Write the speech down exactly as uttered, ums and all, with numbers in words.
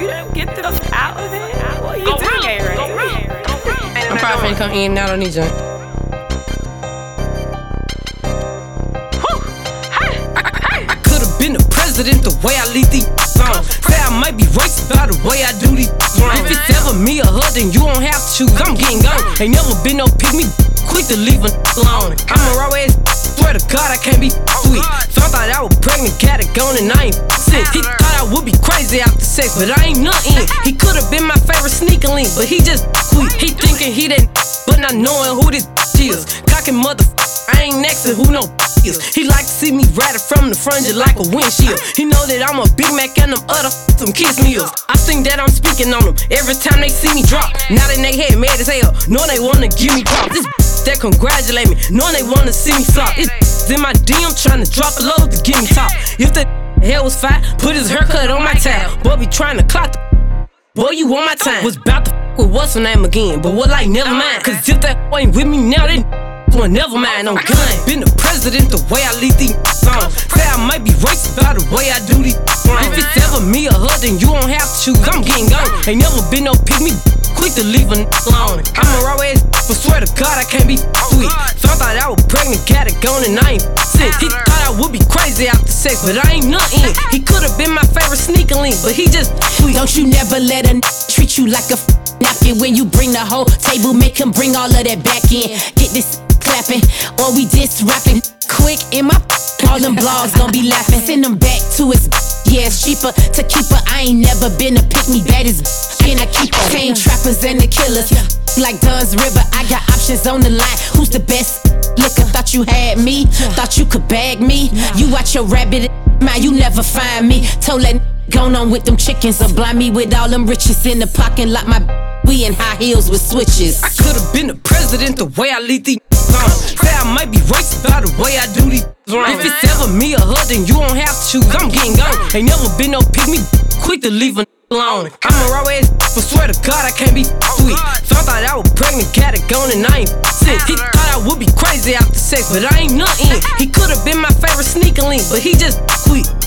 you don't get the fuck out of it. What are you doing, right? I'm probably finna come in and out on these joints. I could've been the president the way I lead these songs. Say I might be racist about the way I do these songs. If it's ever me or her, then you don't have to choose. I'm getting gone. Ain't never been no pick me, quick to leave a alone. I'm a raw ass, swear to God I can't be sweet. Thought that I was pregnant, got it gone and I ain't sick. He thought I would be crazy after sex, but I ain't nothing. He could've been my favorite sneaker link, but he just quit. He thinking he that, but not knowing who this is. Cocking mother, I ain't next to who no is. He like to see me ratted from the front just like a windshield. He know that I'm a Big Mac and them other some kiss meals. I think that I'm speaking on them every time they see me drop. Now that they head mad as hell, know they wanna give me props. This that congratulate me, knowing they wanna see me flop. It's in my D M trying to drop a load to give me top. If the hell was fat, put his haircut on my tab. Boy be trying to clock the boy, you want my time. Was about to f with what's her name again, but what like never mind. Cause if that ain't with me now, then well, never mind, I'm gun. Been the president the way I lead these songs. Say I might be racist about the way I do these songs. If it's ever me or her, then you don't have to choose. I'm getting gone. Ain't never been no pick me, quick to leave a alone. I'm a raw ass, but swear to God I can't be sweet. Thought that I was pregnant, got it gone and I ain't sick. He thought I would be crazy after sex, but I ain't nothing. He could've been my favorite sneaker link, but he just sweet. Don't you never let a treat you like a napkin. When you bring the whole table, make him bring all of that back in. Get this clapping, or we diss rapping. Quick in my all them blogs gon' be laughing. Send them back to his yeah, it's cheaper to keep her. I ain't never been a pick me baddest can I keep her. Same trappers and the killers like Dunn's River. I got options on the line. Who's the best looker? Thought you had me, thought you could bag me. You watch your rabbit mouth, you never find me. Told that gone on with them chickens or blind me with all them riches in the pocket like my we in high heels with switches. I could've been the president the way I lead these songs. Say I might be racist about the way I do these songs. If it's ever me or her, then you don't have to choose. I'm getting gone. Ain't never been no pick me, quick to leave a alone. I'm a raw ass, but swear to God I can't be sweet. Thought that I was pregnant, got it gone and I ain't sick. He thought I would be crazy after sex, but I ain't nothing. He could've been my favorite sneaker link, but he just quit.